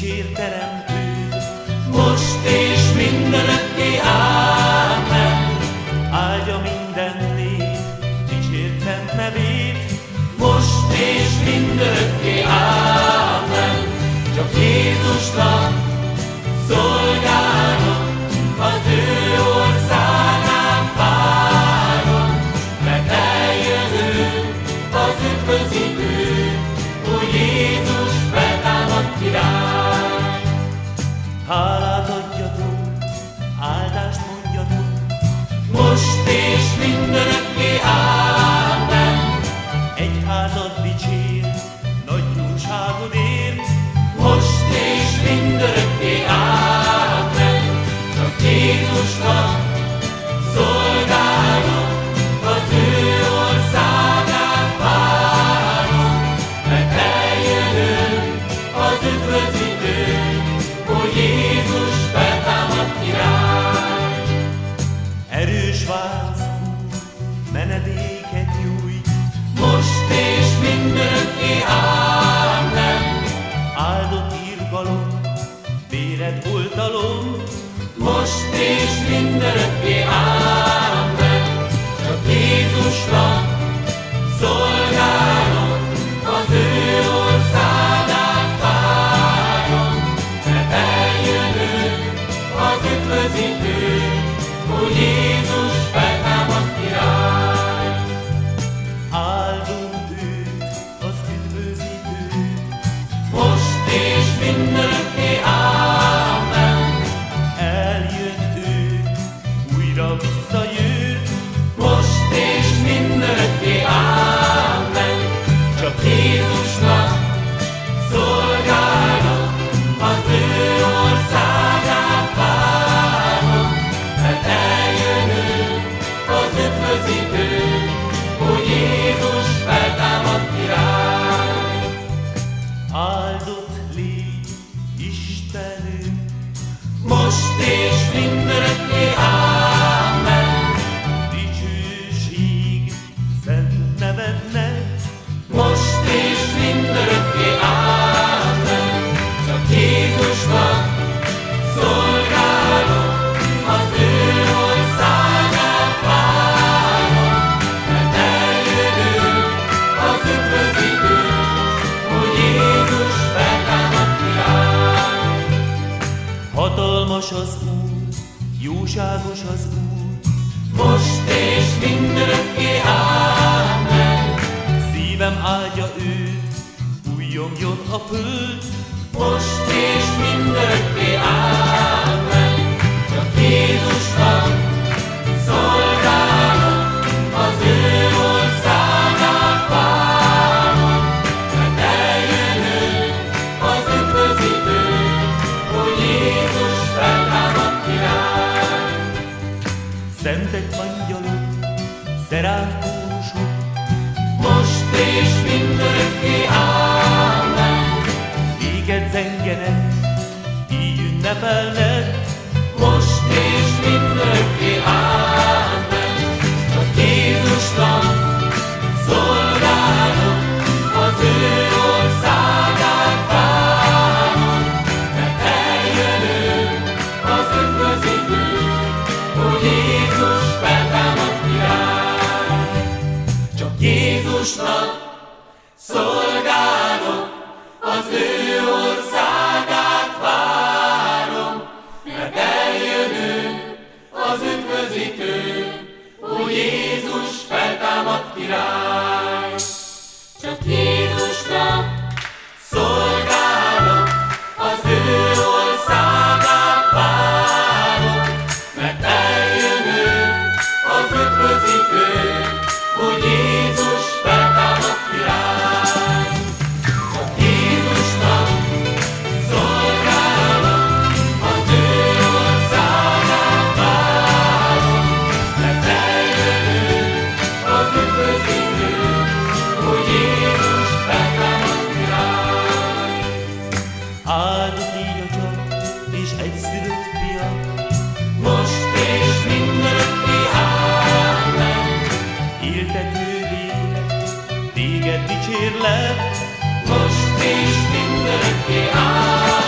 Teremtő, most és mindörökké, ámen. Áldja minden nép, dicsért szent nevét, most és mindörökké, ámen. Csak Jézusnak szolgálok, az ő országán várom, mert eljön ő, az üdvözítő, új Jézus feltámadt király. Hálát adjatok, áldást mondjatok, most és mindörökké, ámen. Egyházad dicsér, nagy jóságodért, most és mindörökké, ámen. Csak Jézusnak szolgálok, az ő országát várom, mert eljön ő, az üdvözítő, hogy Jézus feltámadt király. Erős válaszú menedéket nyújt, most és mindörökké, ámen. Áldott irgalom, véred oltalom, most és mindörökké, ámen. Csak Jézusnak szolgálok, az ő országát várom, mert eljön ő, az üdvözítő, hogy Jézus feltámadt király. Áldott őt, az üdvözítőt, most és mindörökké, ámen. Eljön ő, újra visszajön, most és mindörökké, ámen. Csak Jézusnak szolgálok, az ő országát várom, mert eljön ő, az üdvözítő, hogy Jézus feltámadt király. Áldott légy Istenünk, most és mindörökké, ámen. Dicsőség szent nevednek, most és mindörökké, ámen. Csak Jézusnak szolgálok, az ő országát várom, mert eljön ő, az üdvözítő, hogy Jézus feltámadt király. Hatalmas az Úr, jóságos az Úr, most és mindörökké, ámen. Szívem áldja őt, újjongjon a föld, most és mindörökké, ámen. Csak Jézusnak szolgálok, az ő országát várom, mert eljön ő, az üdvözítő, hogy Jézus feltámadt király. Szentek angyalok, szeráf kórusok, most és mindörökké, ámen. Téged zengenek, így ünnepelnek, most és mindörökké, ámen. Csak Jézusnak szolgálok, az ő országát várom, mert eljön ő, az üdvözítő, hogy Jézus feltámadt király. Csak Jézusnak szolgálok, az ő országát várom, mert eljön ő, az üdvözítő, ó Jézus feltámadt király. Csak Jézusnak szolgálok, az ő országát várom, mert eljön ő, az üdvözítő, ó Jézus feltámadt király. Csak Jézusnak szolgálok, az ő országát várom, mert eljön ő, az üdvözítő, ó Jézus feltámadt király. Áldott így a csak, és egyszülött fia, most és mindörökké, ámen. Éltető lélek, téged dicsérlek, most és mindörökké, ámen.